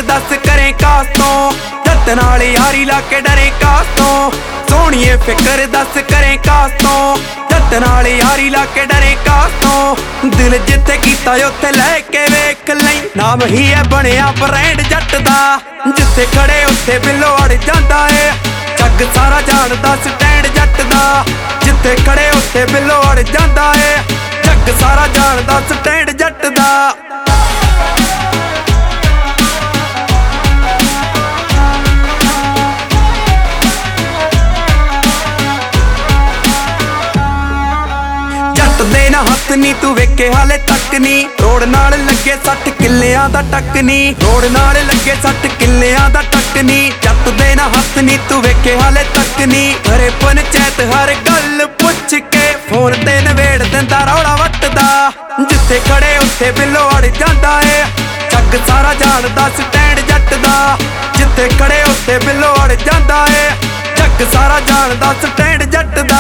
दस करें कास तो जत नाल यारी ला के डरे कास तो सोहणीए फिकर दस करें कास तो जत नाल यारी ला के डरे कास तो दिल जिथे कीता उत्थे लैके वेख लई नाम ही है बनिया ब्रांड जट दा जिथे खड़े उत्थे बिल्लो अड़ जांदा है जग सारा जानदा स्टैंड जट दा जिथे खड़े उत्थे बिल्लो अड़ जांदा है जग सारा जानदा स्टैंड जट दा दे ना हथ नी तू वेखे हाले तक नी रोड नाल लगे 60 किल्लियां दा टक नी रोड नाल लगे 60 किल्लियां दा टक नी जट दे ना हथ नी तू वेखे हाले तक नी अरे पंचायत हर गल पुछ के फोन ते नवेड़ दिंदा रौला वटदा जिथे खड़े उत्थे बिल्लो अड़ जांदा है जग सारा जानदा स्टैंड जट दा जिथे खड़े उत्थे बिल्लो अड़ जांदा है जग सारा जानदा स्टैंड जट दा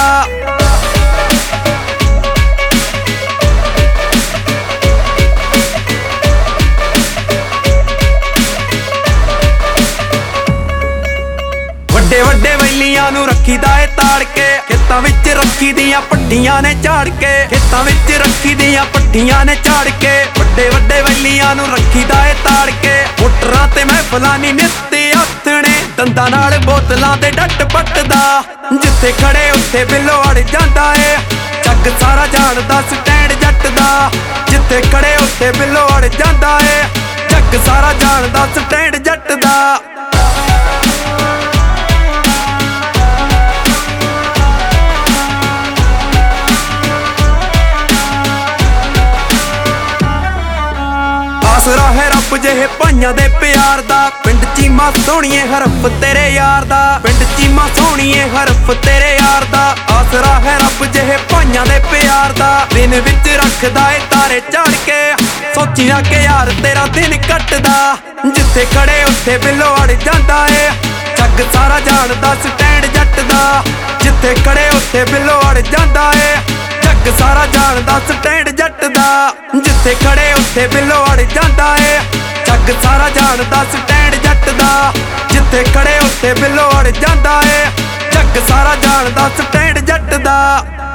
ਵੱਡੇ ਵੱਡੇ ਵੈਲੀਆਂ ਨੂੰ ਰੱਖੀਦਾ ਏ ਤਾੜ ਕੇ ਖੇਤਾਂ ਵਿੱਚ ਰੱਖੀ ਦੀਆਂ ਪੱਟੀਆਂ ਨੇ ਝਾੜ ਕੇ ਖੇਤਾਂ ਵਿੱਚ ਰੱਖੀ ਦੀਆਂ ਪੱਟੀਆਂ ਨੇ ਝਾੜ ਕੇ ਵੱਡੇ ਵੱਡੇ ਵੈਲੀਆਂ ਨੂੰ ਰੱਖੀਦਾ ਏ ਤਾੜ ਕੇ ਮੋਟਰਾਂ ਤੇ ਮਹਿਫਲਾਂ ਨੀ ਨਿੱਤ ਆਥਣੇ ਦੰਦਾਂ ਨਾਲ ਬੋਤਲਾਂ ਤੇ ਡੱਟ ਪੱਟਦਾ ਜਿੱਥੇ ਖੜੇ ਉੱਥੇ ਬਿੱਲੋ ਅੜ ਜਾਂਦਾ ਏ ਜੱਗ ਸਾਰਾ ਜਾਣਦਾ ਸਟੈਂਡ ਜੱਟ ਦਾ ਜਿੱਥੇ ਖੜੇ ਉੱਥੇ ਬਿੱਲੋ ਅੜ ਜਾਂਦਾ ਏ ਜੱਗ ਸਾਰਾ ਜਾਣਦਾ ਸਟੈਂਡ ਜੱਟ ਦਾ आसरा है रब जेहे भाइयां दे प्यार दा पिंड चीमा सोहणीए हरफ तेरे यार दा पिंड चीमा सोहणीए हरफ तेरे यार दा आसरा है रब जेहे भाइयां दे प्यार दा दिन विच रखदा ए तारे झाड़ के सोचिया के यार तेरा दिन कटदा जिथे खड़े उत्थे बिल्लो अड़ जांदा ए जग सारा जानदा स्टैंड जट दा जिथे खड़े उत्थे बिल्लो अड़ जांदा ए जग सारा जानदा स्टैंड जट दा जिथे खड़े उत्थे बिल्लो अड़ जांदा है जग सारा जानदा स्टैंड जट दा जिथे खड़े उत्थे बिल्लो अड़ जांदा है जग सारा जानदा स्टैंड जट दा।